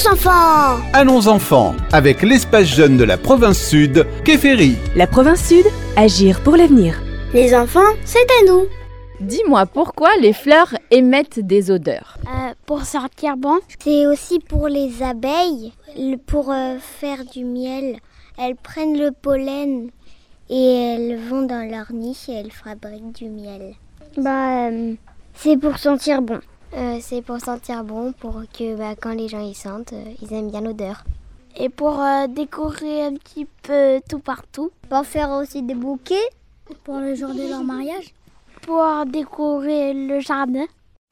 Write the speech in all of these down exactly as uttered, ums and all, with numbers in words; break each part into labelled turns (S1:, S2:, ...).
S1: Allons enfants!
S2: Allons enfants, avec l'espace jeune de la province sud, Kéféry.
S3: La province sud, agir pour l'avenir.
S1: Les enfants, c'est à nous.
S4: Dis-moi, pourquoi les fleurs émettent des odeurs?
S5: euh, Pour sentir bon.
S6: C'est aussi pour les abeilles, pour euh, faire du miel. Elles prennent le pollen et elles vont dans leur niche et elles fabriquent du miel.
S5: Bah, euh, c'est pour sentir bon.
S6: Euh, c'est pour sentir bon, pour que bah, quand les gens y sentent, euh, ils aiment bien l'odeur.
S5: Et pour euh, décorer un petit peu tout partout.
S6: Pour faire aussi des bouquets.
S5: Pour le jour de leur mariage. Pour décorer le jardin.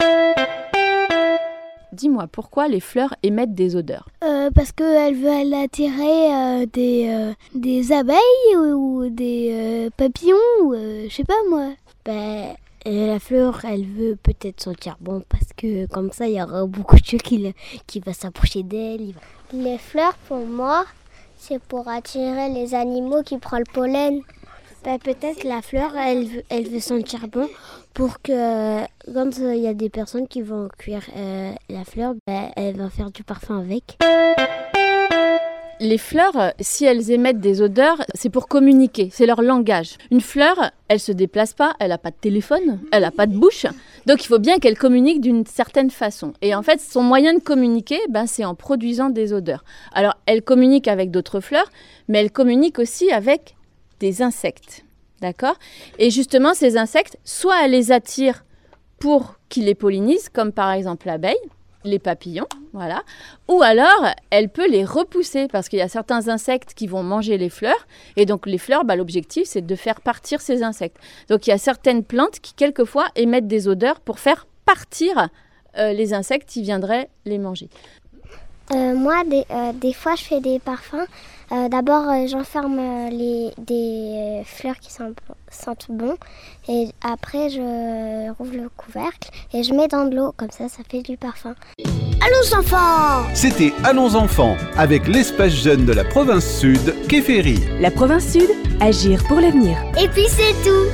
S4: Dis-moi, pourquoi les fleurs émettent des odeurs?
S5: euh, Parce qu'elles veulent attirer euh, des, euh, des abeilles ou, ou des euh, papillons, ou euh, je sais pas moi.
S7: Ben, euh, la fleur, elle veut peut-être sentir bon parce que comme ça, il y aura beaucoup de choses qui, qui vont s'approcher d'elle.
S6: Les fleurs, pour moi, c'est pour attirer les animaux qui prennent le pollen.
S7: Ben, peut-être la fleur, elle veut, elle veut sentir bon pour que quand il euh, y a des personnes qui vont cuire euh, la fleur, ben, elle va faire du parfum avec.
S4: Les fleurs, si elles émettent des odeurs, c'est pour communiquer, c'est leur langage. Une fleur, elle se déplace pas, elle n'a pas de téléphone, elle n'a pas de bouche, donc il faut bien qu'elle communique d'une certaine façon. Et en fait, son moyen de communiquer, ben, c'est en produisant des odeurs. Alors, elle communique avec d'autres fleurs, mais elle communique aussi avec des insectes, d'accord? Et justement, ces insectes, soit elle les attire pour qu'ils les pollinisent, comme par exemple l'abeille, les papillons, voilà. Ou alors, elle peut les repousser parce qu'il y a certains insectes qui vont manger les fleurs. Et donc, les fleurs, bah, l'objectif, c'est de faire partir ces insectes. Donc, il y a certaines plantes qui, quelquefois, émettent des odeurs pour faire partir euh, les insectes qui viendraient les manger.
S6: Euh, moi, des, euh, des fois, je fais des parfums. Euh, d'abord, euh, j'enferme euh, les, des euh, fleurs qui sentent, sentent bon. Et après, je rouvre le couvercle et je mets dans de l'eau. Comme ça, ça fait du parfum.
S1: Allons enfants!
S2: C'était Allons enfants, avec l'espace jeune de la province sud, Kéféry.
S3: La province sud, agir pour l'avenir.
S1: Et puis c'est tout!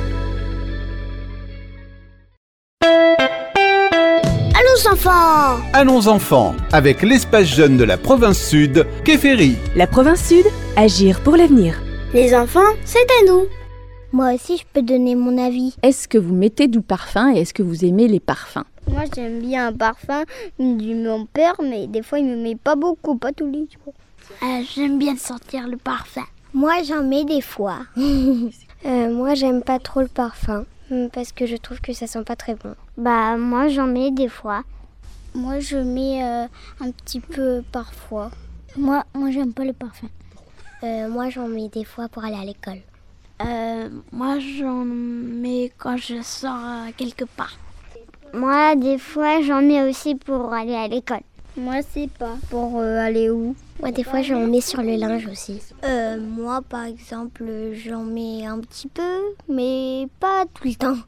S1: Allons enfants!
S2: Allons enfants, avec l'espace jeune de la province sud, Kéféry.
S3: La province sud, agir pour l'avenir.
S1: Les enfants, c'est à nous.
S6: Moi aussi, je peux donner mon avis.
S4: Est-ce que vous mettez du parfum et est-ce que vous aimez les parfums?
S5: Moi, j'aime bien un parfum de mon père, mais des fois, il me met pas beaucoup, pas tous les jours. Euh, j'aime bien sentir le parfum.
S6: Moi, j'en mets des fois. euh, moi, j'aime pas trop le parfum parce que je trouve que ça sent pas très bon.
S5: Bah, moi, j'en mets des fois. Moi, je mets euh, un petit peu parfois. Moi, moi, j'aime pas le parfum.
S6: Euh, moi, j'en mets des fois pour aller à l'école.
S5: Euh, moi, j'en mets quand je sors euh, quelque part.
S6: Moi, des fois, j'en mets aussi pour aller à l'école.
S5: Moi, c'est pas. Pour euh, aller où?
S6: Moi, des fois, j'en mets sur le linge aussi.
S7: Euh, moi, par exemple, j'en mets un petit peu, mais pas tout le temps.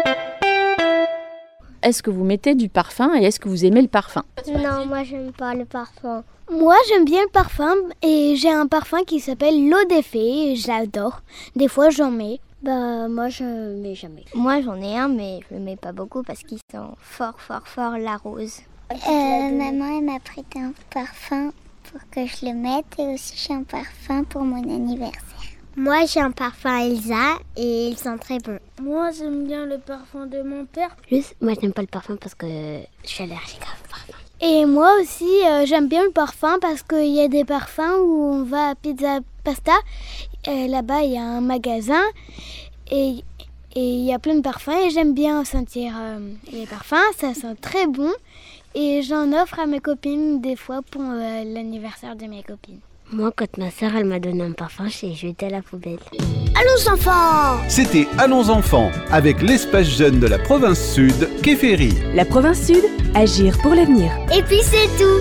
S4: Est-ce que vous mettez du parfum et est-ce que vous aimez le parfum?
S6: Non, moi, j'aime pas le parfum.
S5: Moi, j'aime bien le parfum et j'ai un parfum qui s'appelle l'eau des fées et j'adore. Des fois, j'en mets.
S7: Bah, moi, je mets jamais.
S6: Moi, j'en ai un, mais je le mets pas beaucoup parce qu'il sent fort, fort, fort la rose.
S8: Euh, maman, elle m'a prêté un parfum pour que je le mette et aussi j'ai un parfum pour mon anniversaire.
S6: Moi, j'ai un parfum Elsa et il sent très bon.
S5: Moi, j'aime bien le parfum de mon père.
S7: Juste, moi, j'aime pas le parfum parce que je suis allergique au parfum.
S5: Et moi aussi, euh, j'aime bien le parfum parce qu'il y a des parfums où on va à Pizza Pasta. Euh, là-bas, il y a un magasin et il y a plein de parfums et j'aime bien sentir euh, les parfums. Ça sent très bon et j'en offre à mes copines des fois pour euh, l'anniversaire de mes copines.
S7: Moi, quand ma soeur elle m'a donné un parfum, j'ai jeté à la poubelle.
S1: Allons enfants!
S2: C'était Allons enfants, avec l'espace jeune de la province sud, Kéféry.
S3: La province sud, agir pour l'avenir.
S1: Et puis c'est tout!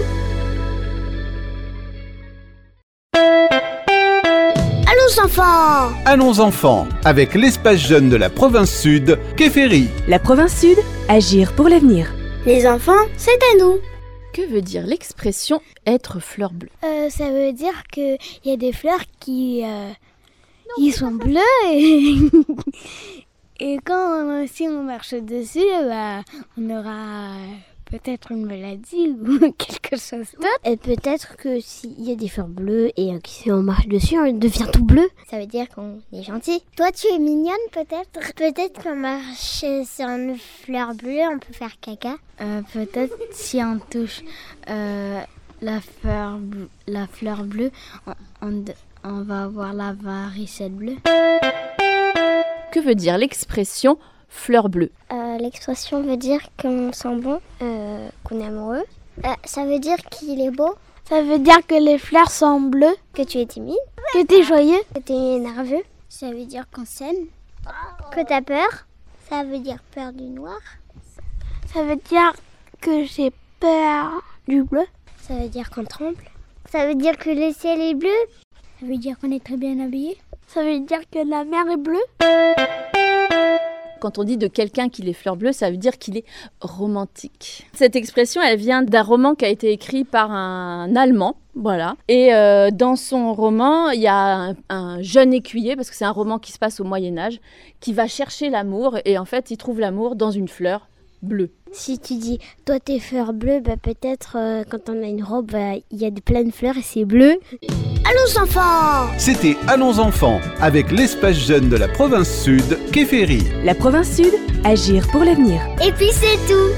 S1: Allons enfants!
S2: Allons enfants, avec l'espace jeune de la province sud, Kéféry.
S3: La province sud, agir pour l'avenir.
S1: Les enfants, c'est à nous.
S4: Que veut dire l'expression « être fleur bleue »
S5: euh, Ça veut dire qu'il y a des fleurs qui, euh, qui sont bleues et, et quand si on marche dessus, bah, on aura peut-être une maladie ou quelque chose d'autre.
S7: Et peut-être que s'il y a des fleurs bleues et euh, que si on marche dessus, on devient tout bleu.
S6: Ça veut dire qu'on est gentil. Toi, tu es mignonne peut-être? Peut-être qu'en marchant sur une fleur bleue, on peut faire caca.
S5: Euh, peut-être si on touche euh, la, fleur, la fleur bleue, on, on, on va avoir la varicelle bleue.
S4: Que veut dire l'expression fleur bleue?
S6: Euh, l'expression veut dire qu'on sent bon, euh, qu'on est amoureux. Euh, ça veut dire qu'il est beau.
S5: Ça veut dire que les fleurs sont bleues.
S6: Que tu es timide.
S5: Que tu es joyeux.
S6: Que tu es nerveux.
S8: Ça veut dire qu'on s'aime.
S6: Que tu as peur. Ça veut dire peur du noir.
S5: Ça veut dire que j'ai peur du bleu.
S6: Ça veut dire qu'on tremble. Ça veut dire que le ciel est bleu.
S8: Ça veut dire qu'on est très bien habillé.
S5: Ça veut dire que la mer est bleue.
S4: Quand on dit de quelqu'un qu'il est fleur bleue, ça veut dire qu'il est romantique. Cette expression, elle vient d'un roman qui a été écrit par un Allemand, voilà. Et euh, dans son roman, il y a un, un jeune écuyer, parce que c'est un roman qui se passe au Moyen-Âge, qui va chercher l'amour, et en fait, il trouve l'amour dans une fleur bleue.
S7: Si tu dis, toi t'es fleur bleue, bah, peut-être euh, quand on a une robe, il bah, y a de plein de fleurs et c'est bleu.
S1: Allons enfants!
S2: C'était Allons enfants avec l'espace jeune de la province sud, Kéféry.
S3: La province sud, agir pour l'avenir.
S1: Et puis c'est tout!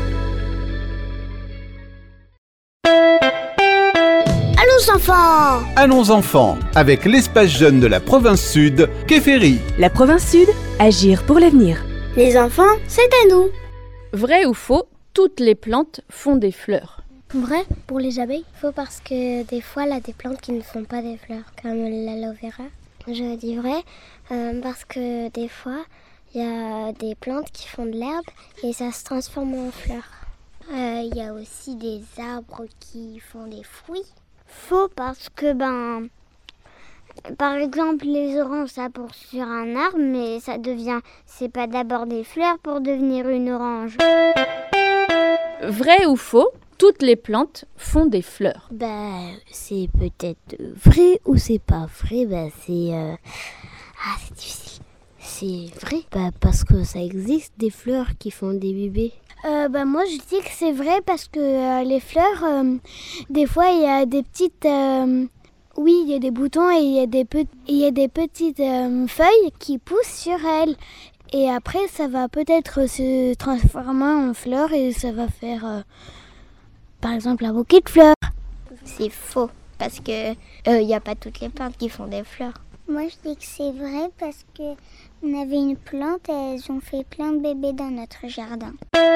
S1: Allons enfants!
S2: Allons enfants avec l'espace jeune de la province sud, Kéféry.
S3: La province sud, agir pour l'avenir.
S1: Les enfants, c'est à nous!
S4: Vrai ou faux, toutes les plantes font des fleurs?
S5: Vrai pour les abeilles?
S6: Faux parce que des fois, il y a des plantes qui ne font pas des fleurs, comme l'aloe vera. Je dis vrai euh, parce que des fois, il y a des plantes qui font de l'herbe et ça se transforme en fleurs. Il euh, y a aussi des arbres qui font des fruits.
S5: Faux parce que, ben, par exemple, les oranges, ça pousse sur un arbre, mais ça devient, c'est pas d'abord des fleurs pour devenir une orange.
S4: Vrai ou faux, toutes les plantes font des fleurs?
S7: Bah, c'est peut-être vrai ou c'est pas vrai. Bah, c'est... Euh... Ah, c'est difficile. C'est vrai. Bah, parce que ça existe des fleurs qui font des bébés.
S5: Euh, bah, moi, je dis que c'est vrai parce que euh, les fleurs, euh, des fois, il y a des petites... Euh, oui, il y a des boutons et il y a des, pe- il y a des petites euh, feuilles qui poussent sur elles. Et après, ça va peut-être se transformer en fleurs et ça va faire... Euh, par exemple, un bouquet de fleurs.
S6: C'est faux, parce que il n'y a pas toutes les plantes qui font des fleurs.
S8: Moi, je dis que c'est vrai parce que on avait une plante et elles ont fait plein de bébés dans notre jardin.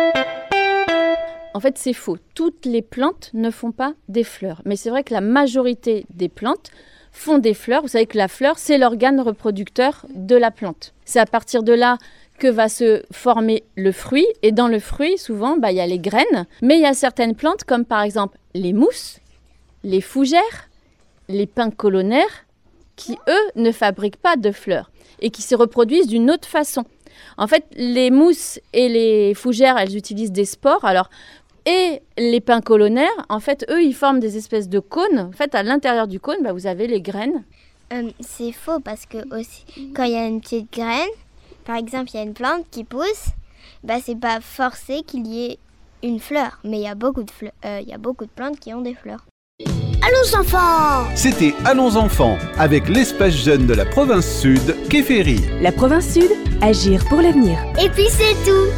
S4: En fait, c'est faux. Toutes les plantes ne font pas des fleurs. Mais c'est vrai que la majorité des plantes font des fleurs. Vous savez que la fleur, c'est l'organe reproducteur de la plante. C'est à partir de là que va se former le fruit. Et dans le fruit, souvent, bah, y a les graines. Mais il y a certaines plantes, comme par exemple les mousses, les fougères, les pins colonnaires, qui, eux, ne fabriquent pas de fleurs et qui se reproduisent d'une autre façon. En fait, les mousses et les fougères, elles utilisent des spores. Alors, et les pins colonnaires, en fait, eux, ils forment des espèces de cônes. En fait, à l'intérieur du cône, bah, vous avez les graines.
S6: Euh, c'est faux parce que aussi, quand il y a une petite graine, par exemple, il y a une plante qui pousse, bah, c'est pas forcé qu'il y ait une fleur. Mais il y a beaucoup de fleurs, euh, il y a beaucoup de plantes qui ont des fleurs.
S1: Allons enfants!
S2: C'était Allons enfants avec l'espace jeune de la province sud, Kéféry.
S3: La province sud, agir pour l'avenir.
S1: Et puis c'est tout!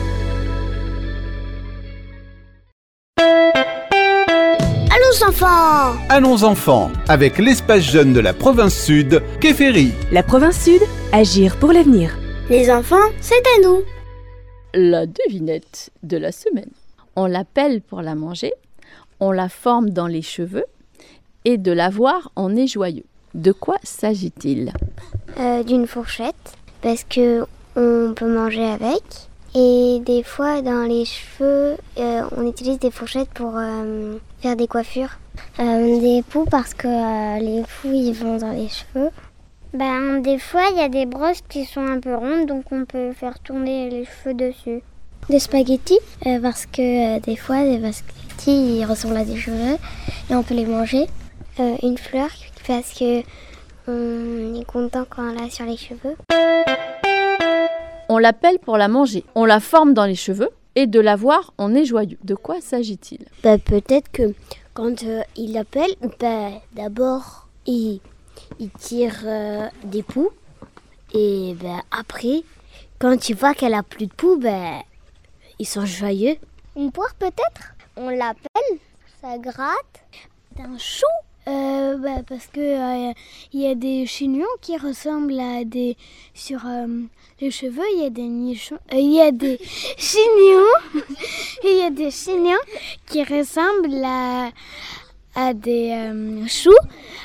S1: Allons enfants!
S2: Allons enfants avec l'espace jeune de la province sud, Kéféry.
S3: La province sud, agir pour l'avenir.
S1: Les enfants, c'est à nous!
S4: La devinette de la semaine. On l'appelle pour la manger, on la forme dans les cheveux et de la voir on est joyeux. De quoi s'agit-il?
S6: euh, D'une fourchette, parce que on peut manger avec. Et des fois, dans les cheveux, euh, on utilise des fourchettes pour euh, faire des coiffures. Euh, des poux, parce que euh, les poux, ils vont dans les cheveux.
S5: Ben, des fois, il y a des brosses qui sont un peu rondes, donc on peut faire tourner les cheveux dessus.
S6: Des spaghettis, euh, parce que euh, des fois, les spaghettis, ils ressemblent à des cheveux et on peut les manger. Euh, une fleur, parce que on est content quand on l'a sur les cheveux.
S4: On l'appelle pour la manger. On la forme dans les cheveux Et de la voir, on est joyeux. De quoi s'agit-il ?
S7: Bah, peut-être que quand euh, il appelle, bah, d'abord il, il tire euh, des poux. Et bah, après, quand il voit qu'elle a plus de poux, bah, ils sont joyeux.
S6: Une poire peut-être? On l'appelle, ça gratte.
S5: Un chou euh, bah, parce que il euh, y a des chignons qui ressemblent à des... Sur euh, les cheveux, il y a des nichons... Il euh, y a des chignons Il y a des chignons qui ressemblent à, à des euh, choux.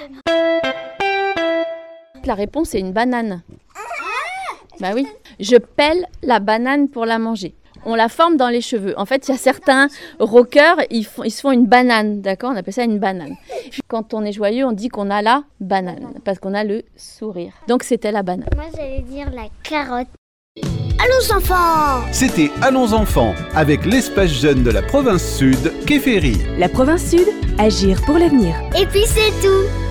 S4: La réponse est une banane. Bah oui, je pèle la banane pour la manger. On la forme dans les cheveux. En fait, il y a certains rockers, ils, font, ils se font une banane, d'accord ? On appelle ça une banane. Quand on est joyeux, on dit qu'on a la banane, parce qu'on a le sourire. Donc, c'était la banane.
S6: Moi, j'allais dire la carotte.
S1: Allons enfants!
S2: C'était Allons enfants avec l'espace jeune de la province sud, Kéféry.
S3: La province sud, agir pour l'avenir.
S1: Et puis c'est tout!